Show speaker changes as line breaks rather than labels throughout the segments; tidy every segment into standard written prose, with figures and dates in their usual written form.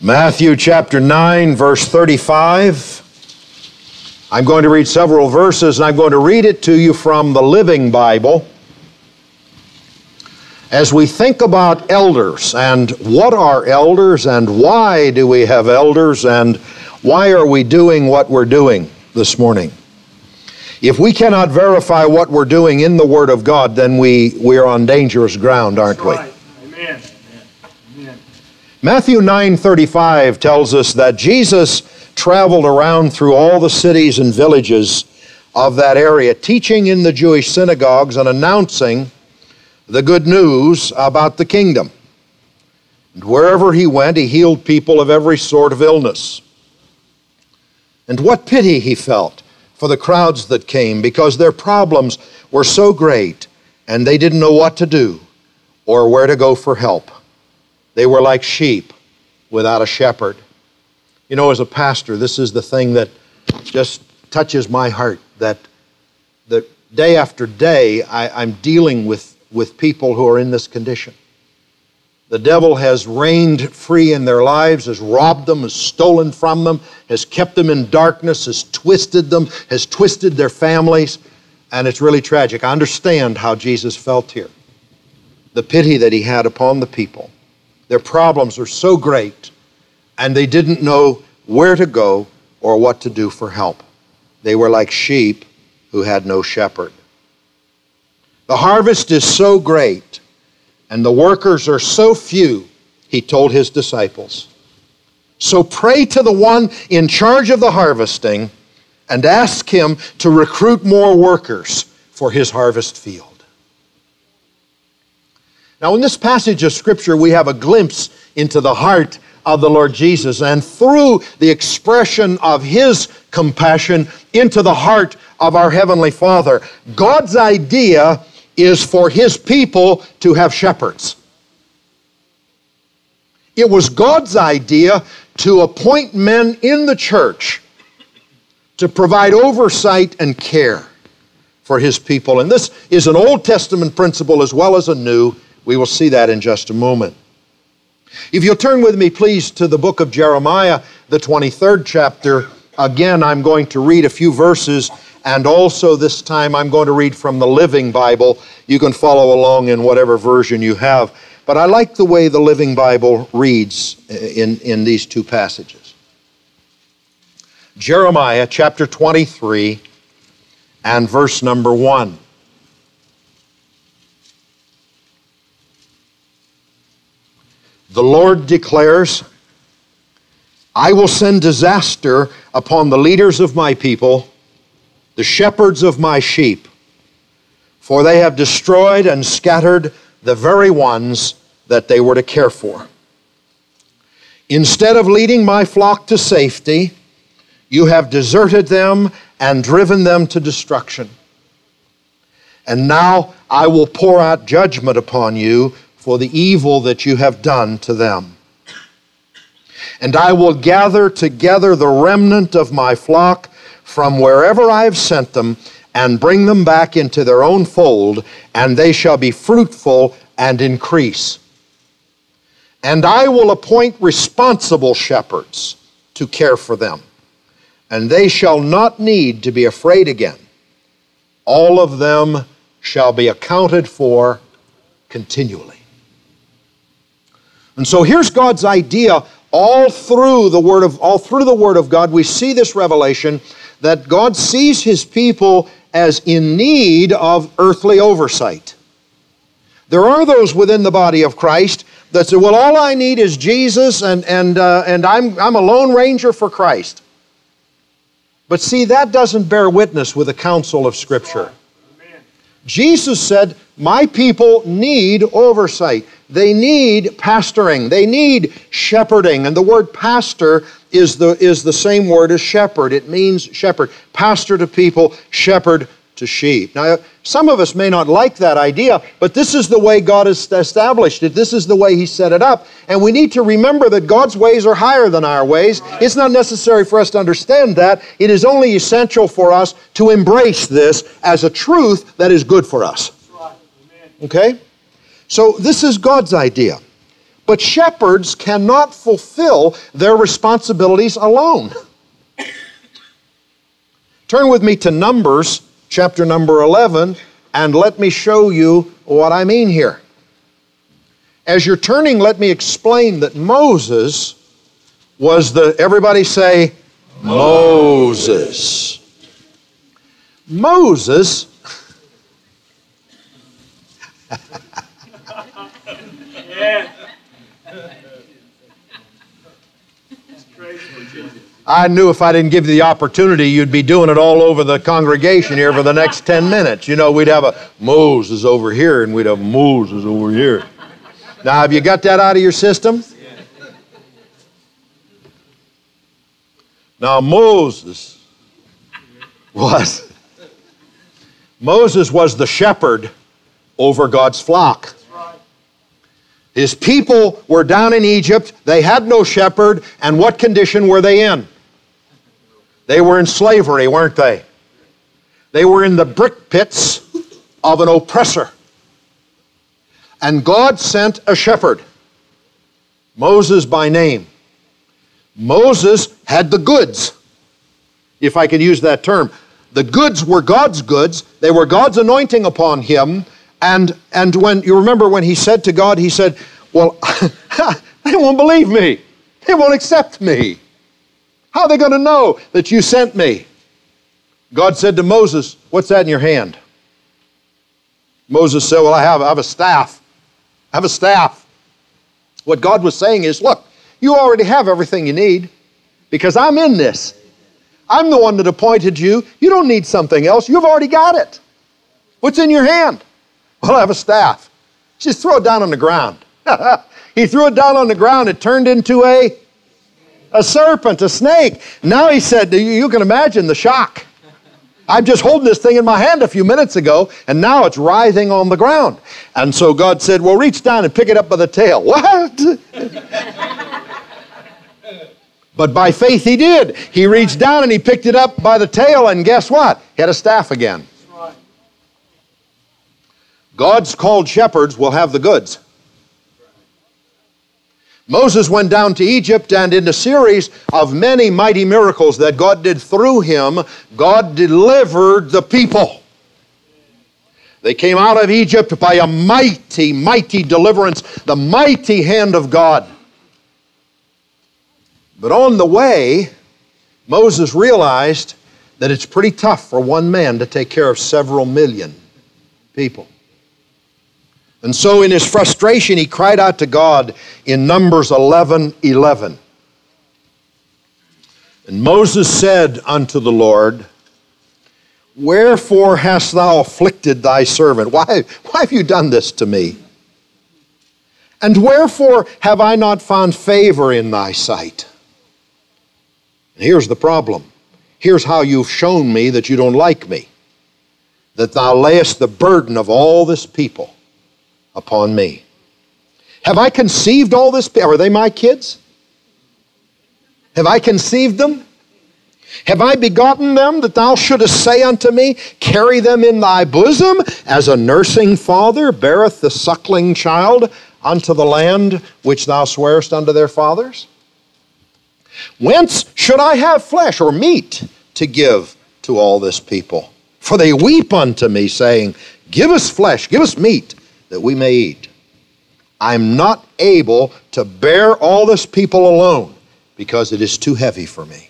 Matthew chapter 9, verse 35. I'm going to read several verses, and I'm going to read it to you from the Living Bible. As we think about elders, and what are elders, and why do we have elders, and why are we doing what we're doing this morning? If we cannot verify what we're doing in the Word of God, then we are on dangerous ground, aren't we?
Right. Amen. Amen.
Matthew 9:35 tells us that Jesus traveled around through all the cities and villages of that area, teaching in the Jewish synagogues and announcing the good news about the kingdom. And wherever he went, he healed people of every sort of illness. And what pity he felt for the crowds that came, because their problems were so great and they didn't know what to do or where to go for help. They were like sheep without a shepherd. You know, as a pastor, this is the thing that just touches my heart, that day after day I'm dealing with people who are in this condition. The devil has reigned free in their lives, has robbed them, has stolen from them, has kept them in darkness, has twisted them, has twisted their families, and it's really tragic. I understand how Jesus felt here. The pity that he had upon the people. Their problems are so great, and they didn't know where to go or what to do for help. They were like sheep who had no shepherd. The harvest is so great, and the workers are so few, he told his disciples. So pray to the one in charge of the harvesting and ask him to recruit more workers for his harvest field. Now, in this passage of Scripture, we have a glimpse into the heart of the Lord Jesus, and through the expression of his compassion into the heart of our Heavenly Father. God's idea is for his people to have shepherds. It was God's idea to appoint men in the church to provide oversight and care for his people. And this is an Old Testament principle as well as a New. We will see that in just a moment. If you'll turn with me, please, to the book of Jeremiah, the 23rd chapter. Again, I'm going to read a few verses, and also this time I'm going to read from the Living Bible. You can follow along in whatever version you have. But I like the way the Living Bible reads in these two passages. Jeremiah chapter 23 and verse number 1. The Lord declares, I will send disaster upon the leaders of my people, the shepherds of my sheep, for they have destroyed and scattered the very ones that they were to care for. Instead of leading my flock to safety, you have deserted them and driven them to destruction. And now I will pour out judgment upon you for the evil that you have done to them. And I will gather together the remnant of my flock from wherever I have sent them, and bring them back into their own fold, and they shall be fruitful and increase. And I will appoint responsible shepherds to care for them, and they shall not need to be afraid again. All of them shall be accounted for continually. And so here's God's idea. All through the Word of God, we see this revelation that God sees his people as in need of earthly oversight. There are those within the body of Christ that say, well, all I need is Jesus, and I'm a lone ranger for Christ. But see, that doesn't bear witness with the counsel of Scripture. Jesus said, my people need oversight. They need pastoring. They need shepherding. And the word pastor is the same word as shepherd. It means shepherd. Pastor to people, shepherd to sheep. Now, some of us may not like that idea, but this is the way God has established it. This is the way he set it up. And we need to remember that God's ways are higher than our ways. It's not necessary for us to understand that. It is only essential for us to embrace this as a truth that is good for us. Okay? So this is God's idea. But shepherds cannot fulfill their responsibilities alone. Turn with me to Numbers, chapter number 11, and let me show you what I mean here. As you're turning, let me explain that Moses was everybody say, Moses. Moses
Yeah.
I knew if I didn't give you the opportunity, you'd be doing it all over the congregation here for the next 10 minutes. You know, we'd have a Moses over here and we'd have Moses over here. Now, have you got that out of your system? Now, Moses was the shepherd over God's flock. His people were down in Egypt. They had no shepherd. And what condition were they in? They were in slavery, weren't they? They were in the brick pits of an oppressor. And God sent a shepherd, Moses by name. Moses had the goods, if I could use that term. The goods were God's goods. They were God's anointing upon him. And when you remember when he said to God, he said, well, they won't believe me. They won't accept me. How are they going to know that you sent me? God said to Moses, what's that in your hand? Moses said, well, I have a staff. I have a staff. What God was saying is, look, you already have everything you need because I'm in this. I'm the one that appointed you. You don't need something else. You've already got it. What's in your hand? Well, I have a staff. Just throw it down on the ground. He threw it down on the ground. It turned into a serpent, a snake. Now he said, you can imagine the shock. I'm just holding this thing in my hand a few minutes ago, and now it's writhing on the ground. And so God said, well, reach down and pick it up by the tail. What? But by faith he did. He reached down and he picked it up by the tail, and guess what? He had a staff again. God's called shepherds will have the goods. Moses went down to Egypt, and in a series of many mighty miracles that God did through him, God delivered the people. They came out of Egypt by a mighty, mighty deliverance, the mighty hand of God. But on the way, Moses realized that it's pretty tough for one man to take care of several million people. And so in his frustration, he cried out to God in Numbers 11:11. And Moses said unto the Lord, wherefore hast thou afflicted thy servant? Why have you done this to me? And wherefore have I not found favor in thy sight? And here's the problem. Here's how you've shown me that you don't like me. That thou layest the burden of all this people upon me. Have I conceived all this? Are they my kids? Have I conceived them? Have I begotten them that thou shouldest say unto me, carry them in thy bosom, as a nursing father beareth the suckling child unto the land which thou swarest unto their fathers? Whence should I have flesh or meat to give to all this people? For they weep unto me, saying, give us flesh, give us meat, that we may eat. I'm not able to bear all this people alone, because it is too heavy for me.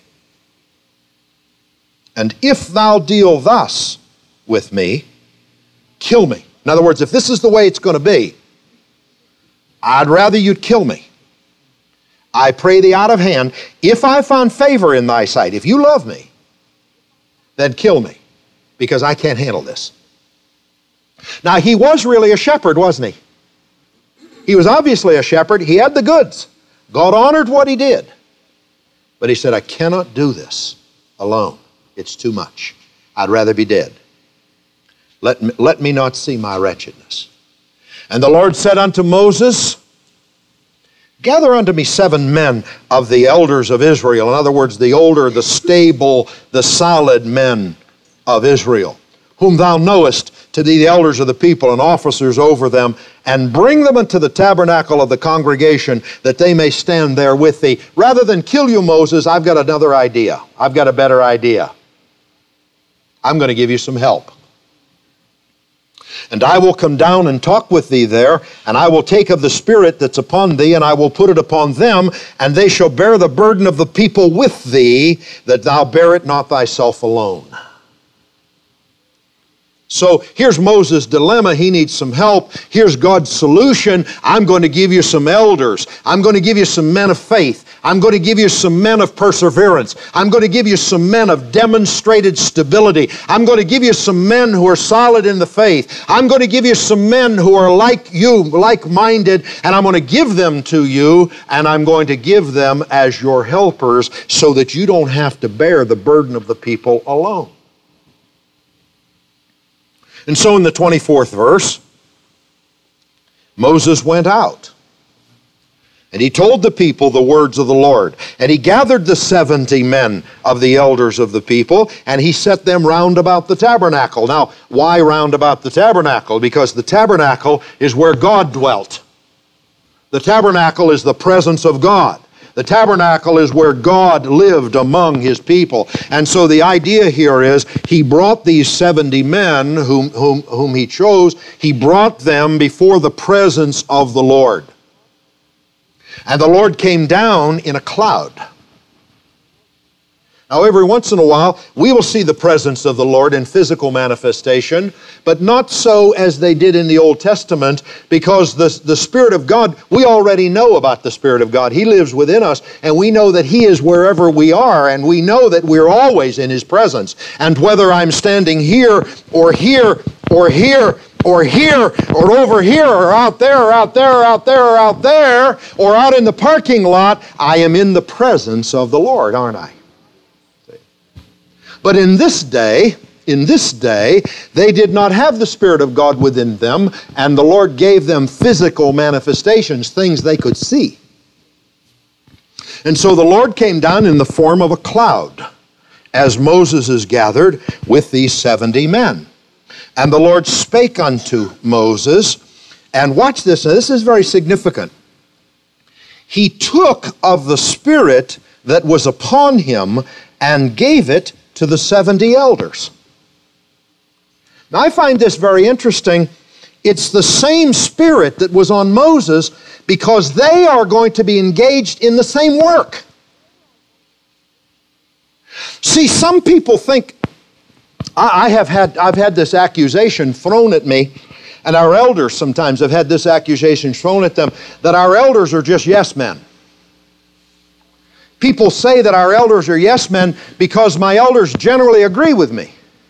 And if thou deal thus with me, kill me. In other words, if this is the way it's going to be, I'd rather you'd kill me. I pray thee out of hand, if I found favor in thy sight, if you love me, then kill me, because I can't handle this. Now, he was really a shepherd, wasn't he? He was obviously a shepherd. He had the goods. God honored what he did. But he said, I cannot do this alone. It's too much. I'd rather be dead. Let me not see my wretchedness. And the Lord said unto Moses, gather unto me 7 men of the elders of Israel. In other words, the older, the stable, the solid men of Israel. whom thou knowest to be the elders of the people and officers over them, and bring them into the tabernacle of the congregation, that they may stand there with thee. Rather than kill you, Moses, I've got another idea. I've got a better idea. I'm going to give you some help. And I will come down and talk with thee there, and I will take of the Spirit that's upon thee, and I will put it upon them, and they shall bear the burden of the people with thee, that thou bear it not thyself alone. So here's Moses' dilemma. He needs some help. Here's God's solution. I'm going to give you some elders. I'm going to give you some men of faith. I'm going to give you some men of perseverance. I'm going to give you some men of demonstrated stability. I'm going to give you some men who are solid in the faith. I'm going to give you some men who are like you, like-minded, and I'm going to give them to you, and I'm going to give them as your helpers so that you don't have to bear the burden of the people alone. And so in the 24th verse, Moses went out, and he told the people the words of the Lord. And he gathered the 70 men of the elders of the people, and he set them round about the tabernacle. Now, why round about the tabernacle? Because the tabernacle is where God dwelt. The tabernacle is the presence of God. The tabernacle is where God lived among His people. And so the idea here is He brought these 70 men whom He chose, He brought them before the presence of the Lord. And the Lord came down in a cloud. Now, every once in a while, we will see the presence of the Lord in physical manifestation, but not so as they did in the Old Testament, because the Spirit of God, we already know about the Spirit of God. He lives within us, and we know that He is wherever we are, and we know that we're always in His presence. And whether I'm standing here, or here, or here, or here, or over here, or out there, or out there, or out there, or out there, or out in the parking lot, I am in the presence of the Lord, aren't I? But in this day, they did not have the Spirit of God within them, and the Lord gave them physical manifestations, things they could see. And so the Lord came down in the form of a cloud, as Moses is gathered with these 70 men. And the Lord spake unto Moses, and watch this, now this is very significant. He took of the Spirit that was upon him and gave it to the 70 elders. Now I find this very interesting. It's the same Spirit that was on Moses because they are going to be engaged in the same work. See, some people think, I've had this accusation thrown at me, and our elders sometimes have had this accusation thrown at them, that our elders are just yes men. People say that our elders are yes men because my elders generally agree with me.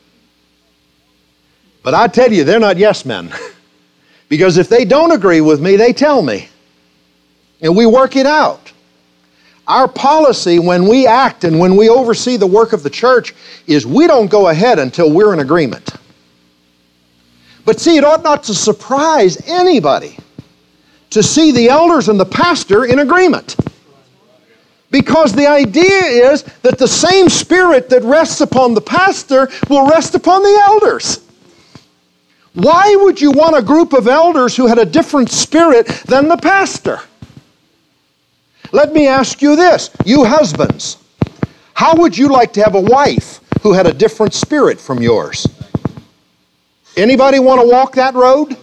But I tell you, they're not yes men. Because if they don't agree with me, they tell me. And we work it out. Our policy when we act and when we oversee the work of the church is we don't go ahead until we're in agreement. But see, it ought not to surprise anybody to see the elders and the pastor in agreement. Because the idea is that the same Spirit that rests upon the pastor will rest upon the elders. Why would you want a group of elders who had a different spirit than the pastor? Let me ask you this, you husbands. How would you like to have a wife who had a different spirit from yours? Anybody want to walk that road?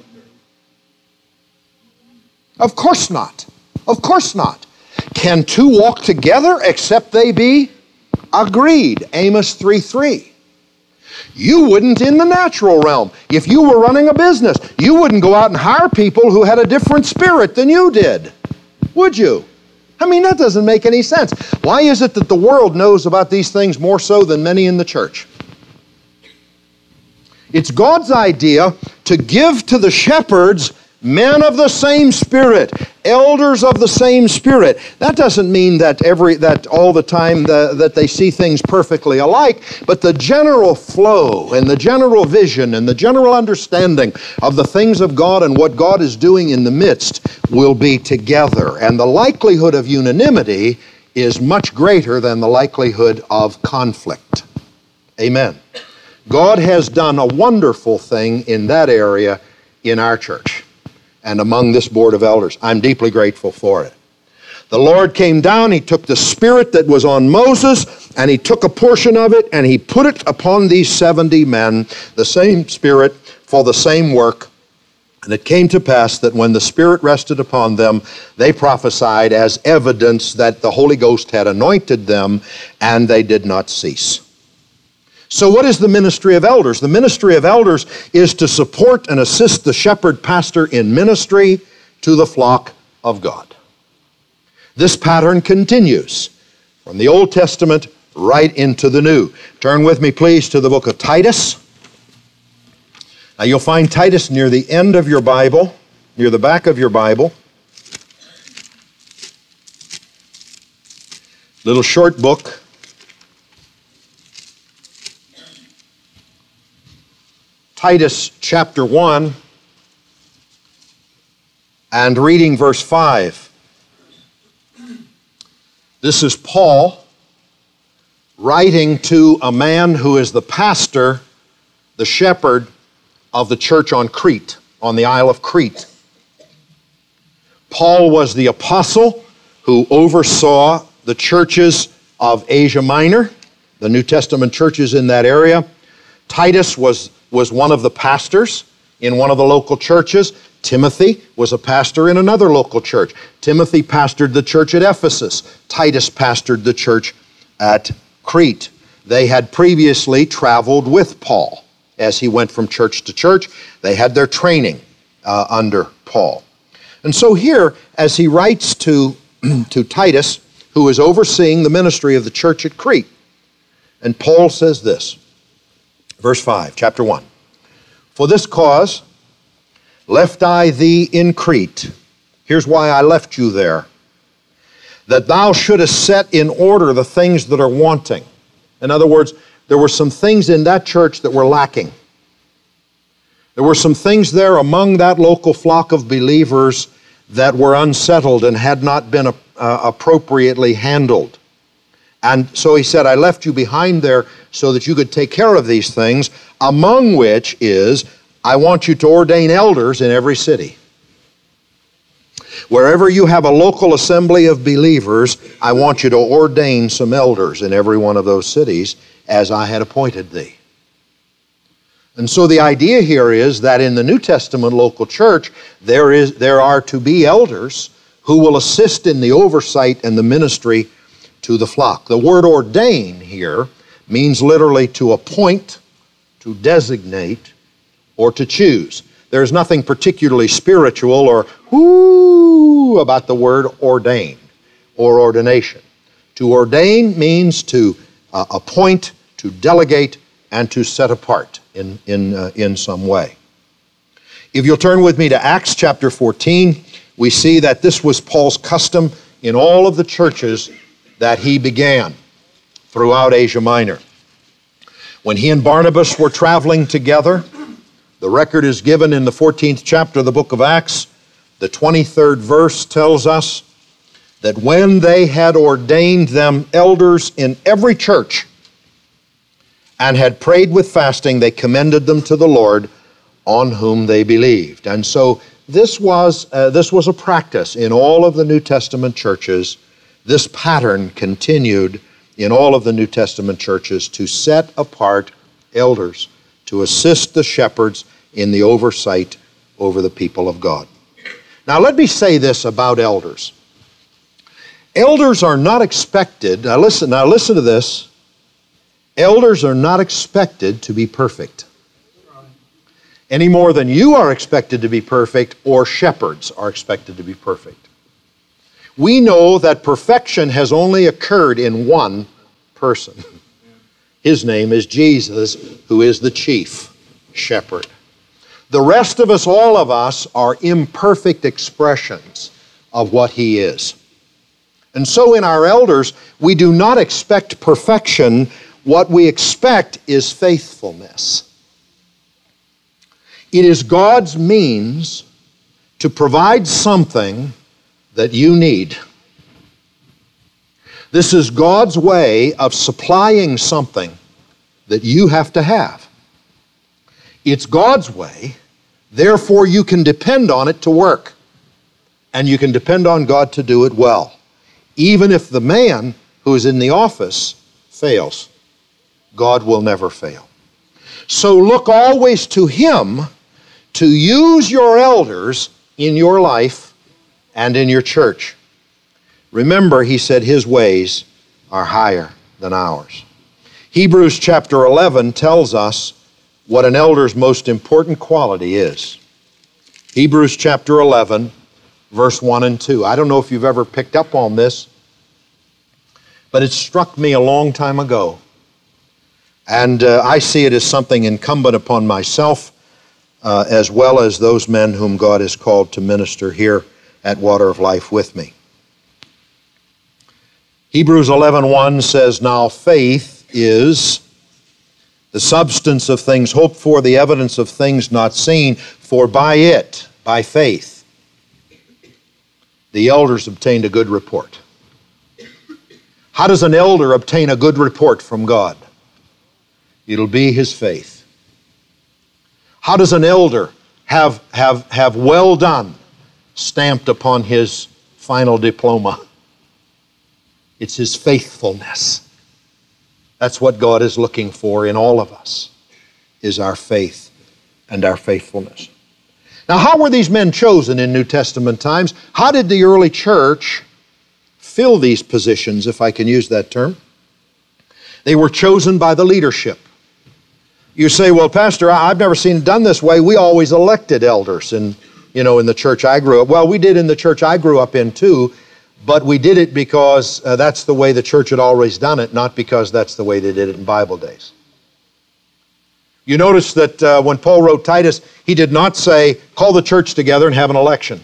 Of course not. Of course not. Can two walk together except they be agreed? Amos 3:3. You wouldn't in the natural realm. If you were running a business, you wouldn't go out and hire people who had a different spirit than you did, would you? I mean, that doesn't make any sense. Why is it that the world knows about these things more so than many in the church? It's God's idea to give to the shepherds men of the same Spirit, elders of the same Spirit. That doesn't mean that all the time that they see things perfectly alike, but the general flow and the general vision and the general understanding of the things of God and what God is doing in the midst will be together. And the likelihood of unanimity is much greater than the likelihood of conflict. Amen. God has done a wonderful thing in that area in our church and among this board of elders. I'm deeply grateful for it. The Lord came down, He took the Spirit that was on Moses, and He took a portion of it, and He put it upon these 70 men, the same Spirit for the same work. And it came to pass that when the Spirit rested upon them, they prophesied as evidence that the Holy Ghost had anointed them, and they did not cease. So what is the ministry of elders? The ministry of elders is to support and assist the shepherd pastor in ministry to the flock of God. This pattern continues from the Old Testament right into the New. Turn with me, please, to the book of Titus. Now, you'll find Titus near the end of your Bible, near the back of your Bible. Little short book. Titus chapter 1 and reading verse 5. This is Paul writing to a man who is the pastor, the shepherd of the church on Crete, on the Isle of Crete. Paul was the apostle who oversaw the churches of Asia Minor, the New Testament churches in that area. Titus was one of the pastors in one of the local churches. Timothy was a pastor in another local church. Timothy pastored the church at Ephesus. Titus pastored the church at Crete. They had previously traveled with Paul as he went from church to church. They had their training under Paul. And so here, as he writes to Titus, who is overseeing the ministry of the church at Crete, and Paul says this, verse 5, chapter 1, "For this cause left I thee in Crete." Here's why I left you there. "That thou shouldest set in order the things that are wanting." In other words, there were some things in that church that were lacking. There were some things there among that local flock of believers that were unsettled and had not been appropriately handled. And so he said, I left you behind there so that you could take care of these things, among which is, I want you to ordain elders in every city. Wherever you have a local assembly of believers, I want you to ordain some elders in every one of those cities as I had appointed thee. And so the idea here is that in the New Testament local church, there are to be elders who will assist in the oversight and the ministry to the flock. The word ordain here means literally to appoint, to designate, or to choose. There's nothing particularly spiritual or whoo about the word ordain or ordination. To ordain means to appoint, to delegate, and to set apart in some way. If you'll turn with me to Acts chapter 14, we see that this was Paul's custom in all of the churches that he began throughout Asia Minor. When he and Barnabas were traveling together, the record is given in the 14th chapter of the book of Acts. The 23rd verse tells us that when they had ordained them elders in every church and had prayed with fasting, they commended them to the Lord on whom they believed. And so this was a practice in all of the New Testament churches. This pattern continued in all of the New Testament churches to set apart elders to assist the shepherds in the oversight over the people of God. Now let me say this about elders. Elders are not expected, now listen to this, elders are not expected to be perfect. Any more than you are expected to be perfect or shepherds are expected to be perfect. We know that perfection has only occurred in one person. His name is Jesus, who is the chief shepherd. The rest of us, all of us, are imperfect expressions of what He is. And so in our elders, we do not expect perfection. What we expect is faithfulness. It is God's means to provide something that you need. This is God's way of supplying something that you have to have. It's God's way. Therefore, you can depend on it to work. And you can depend on God to do it well. Even if the man who is in the office fails, God will never fail. So look always to Him to use your elders in your life and in your church. Remember, He said His ways are higher than ours. Hebrews chapter 11 tells us what an elder's most important quality is. Hebrews chapter 11, verse 1 and 2. I don't know if you've ever picked up on this, but it struck me a long time ago. And I see it as something incumbent upon myself as well as those men whom God has called to minister here at Water of Life with me. Hebrews 11:1 says, "Now faith is the substance of things hoped for, the evidence of things not seen, for by it, by faith, the elders obtained a good report." How does an elder obtain a good report from God? It'll be his faith. How does an elder have well done stamped upon his final diploma? It's his faithfulness. That's what God is looking for in all of us, is our faith and our faithfulness. Now, how were these men chosen in New Testament times? How did the early church fill these positions, if I can use that term? They were chosen by the leadership. You say, well, Pastor, I've never seen it done this way. We always elected elders in the church I grew up. Well, we did in the church I grew up in too, but we did it because that's the way the church had always done it, not because that's the way they did it in Bible days. You notice that when Paul wrote Titus, he did not say, call the church together and have an election.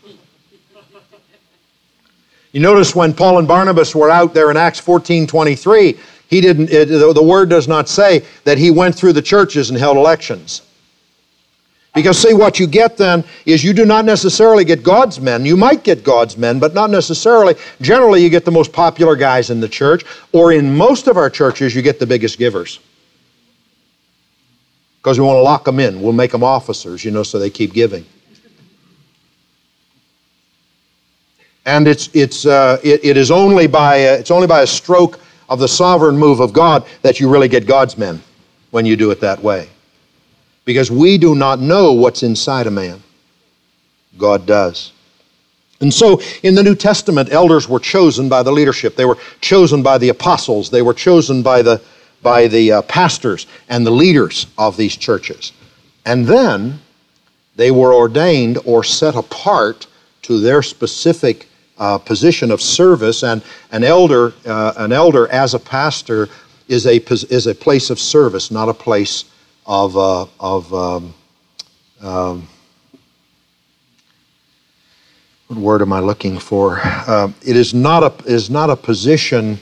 You notice when Paul and Barnabas were out there in Acts 14:23, the word does not say that he went through the churches and held elections. Because see, what you get then is you do not necessarily get God's men. You might get God's men, but not necessarily. Generally, you get the most popular guys in the church, or in most of our churches, you get the biggest givers. Because we want to lock them in. We'll make them officers, so they keep giving. And it is only by a stroke of the sovereign move of God that you really get God's men when you do it that way. Because we do not know what's inside a man. God does. And so in the New Testament, elders were chosen by the leadership. They were chosen by the apostles. They were chosen by the pastors and the leaders of these churches. And then they were ordained or set apart to their specific position of service. And an elder as a pastor is a place of service, not a place of what word am I looking for? It is not a position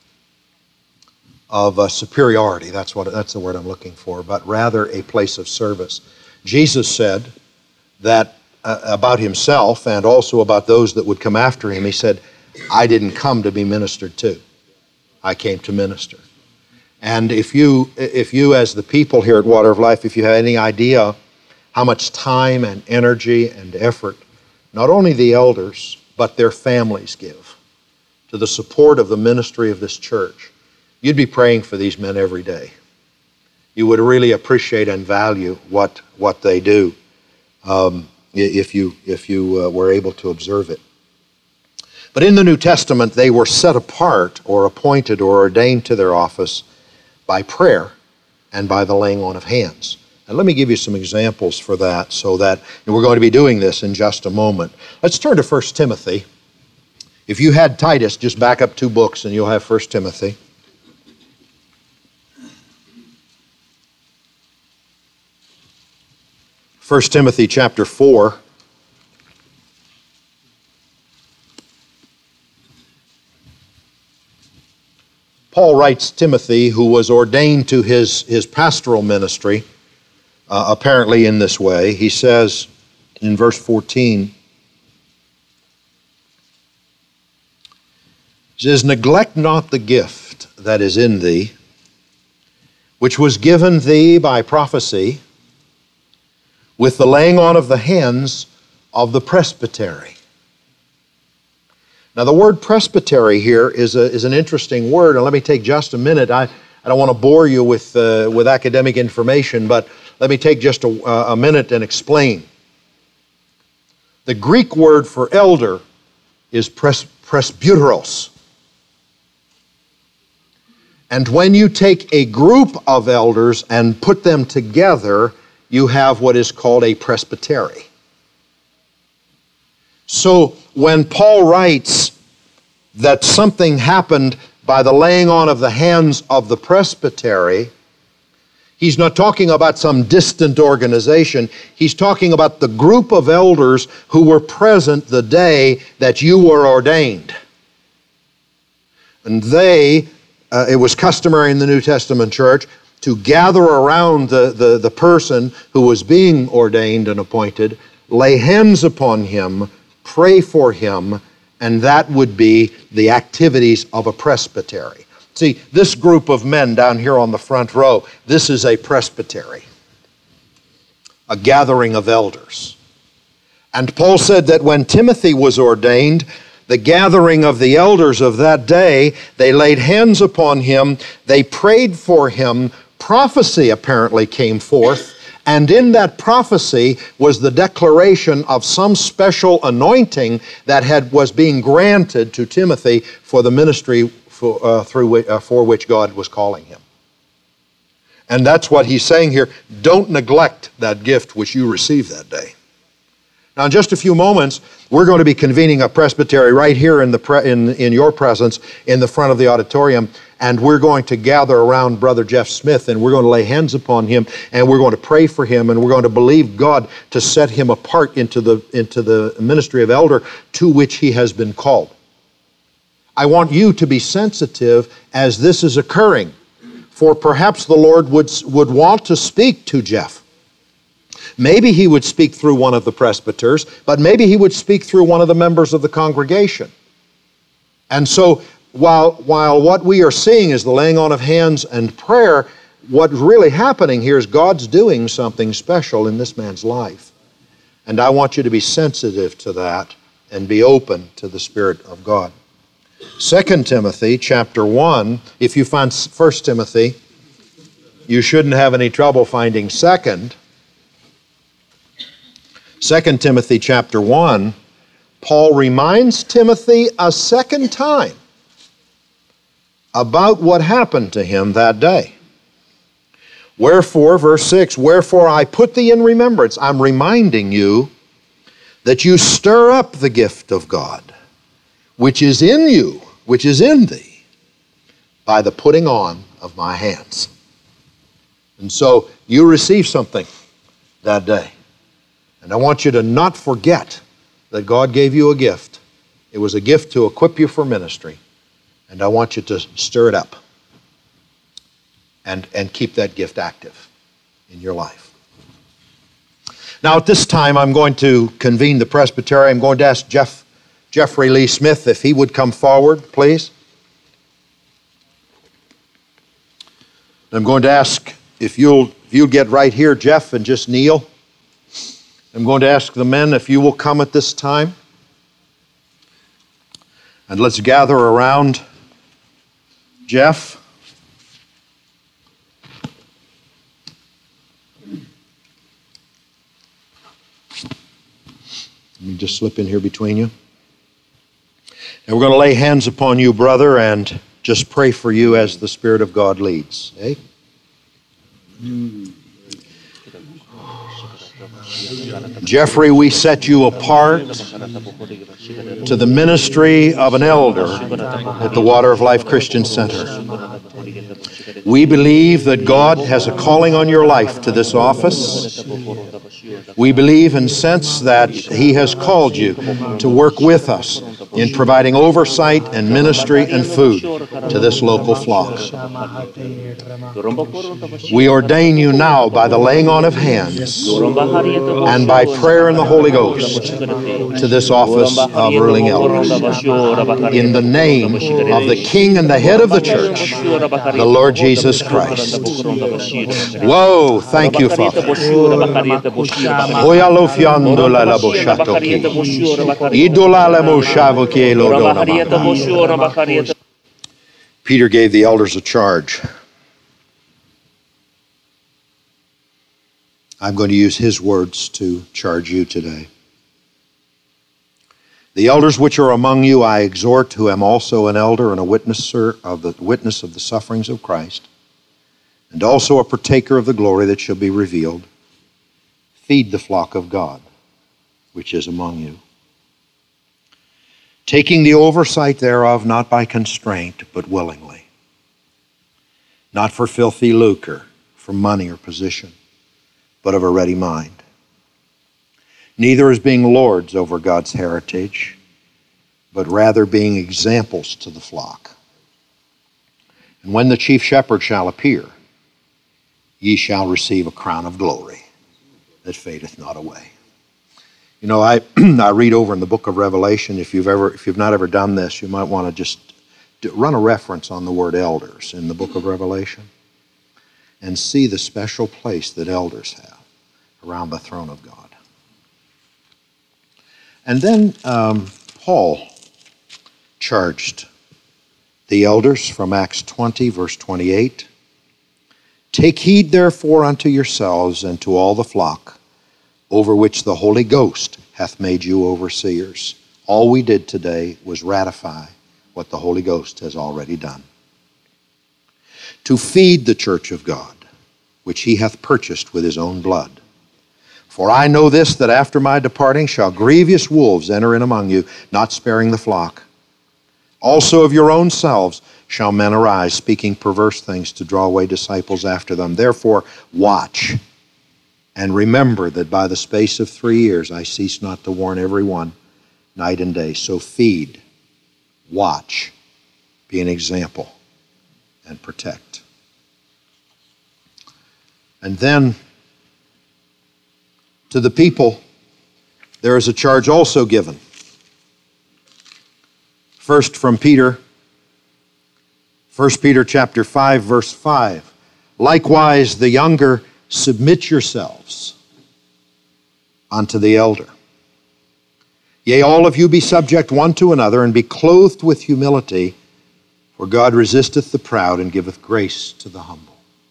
of superiority. That's the word I'm looking for. But rather a place of service. Jesus said that about himself and also about those that would come after him. He said, "I didn't come to be ministered to. I came to minister." And if you as the people here at Water of Life, if you have any idea how much time and energy and effort not only the elders but their families give to the support of the ministry of this church, you'd be praying for these men every day. You would really appreciate and value what they do if you were able to observe it. But in the New Testament, they were set apart or appointed or ordained to their office by prayer and by the laying on of hands. And let me give you some examples for that and we're going to be doing this in just a moment. Let's turn to 1 Timothy. If you had Titus, just back up 2 books and you'll have 1 Timothy. 1 Timothy chapter 4. Paul writes Timothy, who was ordained to his pastoral ministry, apparently in this way. He says in verse 14, he says, "Neglect not the gift that is in thee, which was given thee by prophecy with the laying on of the hands of the presbytery. Now, the word presbytery here is an interesting word, and let me take just a minute. I don't want to bore you with academic information, but let me take just a minute and explain. The Greek word for elder is presbyteros. And when you take a group of elders and put them together, you have what is called a presbytery. So when Paul writes that something happened by the laying on of the hands of the presbytery, he's not talking about some distant organization. He's talking about the group of elders who were present the day that you were ordained. And it was customary in the New Testament church to gather around the person who was being ordained and appointed, lay hands upon him, pray for him, and that would be the activities of a presbytery. See, this group of men down here on the front row, this is a presbytery, a gathering of elders. And Paul said that when Timothy was ordained, the gathering of the elders of that day, they laid hands upon him, they prayed for him, prophecy apparently came forth, and in that prophecy was the declaration of some special anointing that was being granted to Timothy for the ministry for which God was calling him. And that's what he's saying here. Don't neglect that gift which you received that day. Now, in just a few moments, we're going to be convening a presbytery right here in your presence in the front of the auditorium, and we're going to gather around Brother Jeff Smith, and we're going to lay hands upon him, and we're going to pray for him, and we're going to believe God to set him apart into the ministry of elder to which he has been called. I want you to be sensitive as this is occurring, for perhaps the Lord would want to speak to Jeff. Maybe he would speak through one of the presbyters, but maybe he would speak through one of the members of the congregation. And so while what we are seeing is the laying on of hands and prayer, what's really happening here is God's doing something special in this man's life. And I want you to be sensitive to that and be open to the Spirit of God. 2 Timothy chapter 1, if you find 1 Timothy, you shouldn't have any trouble finding 2. 2 Timothy chapter 1, Paul reminds Timothy a second time about what happened to him that day. Wherefore, verse 6, wherefore I put thee in remembrance. I'm reminding you that you stir up the gift of God, which is in you, which is in thee, by the putting on of my hands. And so you received something that day. And I want you to not forget that God gave you a gift. It was a gift to equip you for ministry. And I want you to stir it up and keep that gift active in your life. Now at this time I'm going to convene the presbytery. I'm going to ask Jeffrey Lee Smith if he would come forward, please. I'm going to ask if you'll get right here, Jeff, and just kneel. I'm going to ask the men if you will come at this time. And let's gather around Jeff. Let me just slip in here between you. And we're going to lay hands upon you, brother, and just pray for you as the Spirit of God leads. Eh? Jeffrey, we set you apart to the ministry of an elder at the Water of Life Christian Center. We believe that God has a calling on your life to this office. We believe and sense that He has called you to work with us in providing oversight and ministry and food to this local flock. We ordain you now by the laying on of hands and by prayer in the Holy Ghost to this office of ruling elders. In the name of the King and the head of the church, the Lord Jesus Christ. Whoa, thank you, Father. Peter gave the elders a charge. I'm going to use his words to charge you today. The elders which are among you I exhort, who am also an elder and a witness of the sufferings of Christ, and also a partaker of the glory that shall be revealed. Feed the flock of God, which is among you, taking the oversight thereof not by constraint, but willingly, not for filthy lucre, for money or position, but of a ready mind. Neither as being lords over God's heritage, but rather being examples to the flock. And when the chief shepherd shall appear, ye shall receive a crown of glory that fadeth not away. You know, I read over in the book of Revelation. If you've not ever done this, you might want to just run a reference on the word elders in the book of Revelation and see the special place that elders have around the throne of God. And then Paul charged the elders from Acts 20, verse 28. Take heed therefore unto yourselves and to all the flock, over which the Holy Ghost hath made you overseers. All we did today was ratify what the Holy Ghost has already done. To feed the church of God, which he hath purchased with his own blood. For I know this, that after my departing shall grievous wolves enter in among you, not sparing the flock. Also of your own selves shall men arise, speaking perverse things to draw away disciples after them. Therefore watch, and remember that by the space of 3 years I cease not to warn every one, night and day. So feed, watch, be an example, and protect. And then to the people, there is a charge also given. First from Peter, 1 Peter chapter 5, verse 5. Likewise, the younger, submit yourselves unto the elder. Yea, all of you be subject one to another, and be clothed with humility, for God resisteth the proud and giveth grace to the humble.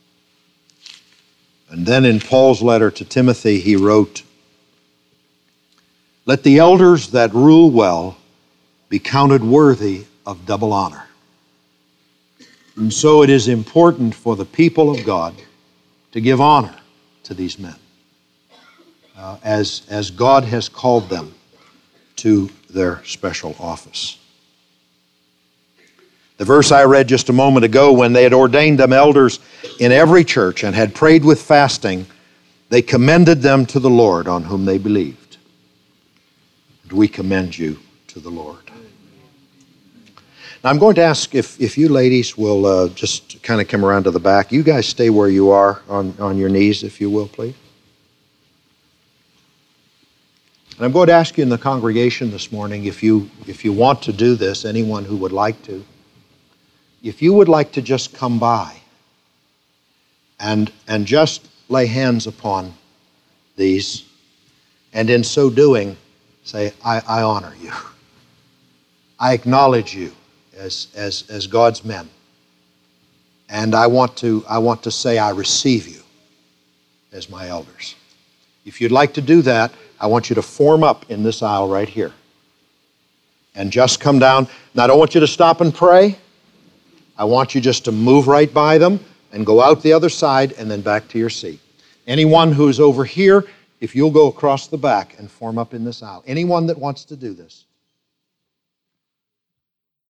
And then in Paul's letter to Timothy, he wrote, let the elders that rule well be counted worthy of double honor. And so it is important for the people of God to give honor to these men as God has called them to their special office. The verse I read just a moment ago, when they had ordained them elders in every church and had prayed with fasting, they commended them to the Lord on whom they believed. And we commend you to the Lord. Now I'm going to ask if you ladies will just kind of come around to the back. You guys stay where you are on your knees, if you will, please. And I'm going to ask you in the congregation this morning, if you want to do this, anyone who would like to, if you would like to just come by and just lay hands upon these, and in so doing, say, I honor you. I acknowledge you as God's men. And I want to say I receive you as my elders. If you'd like to do that, I want you to form up in this aisle right here. And just come down. Now, I don't want you to stop and pray. I want you just to move right by them and go out the other side and then back to your seat. Anyone who's over here, if you'll go across the back and form up in this aisle. Anyone that wants to do this.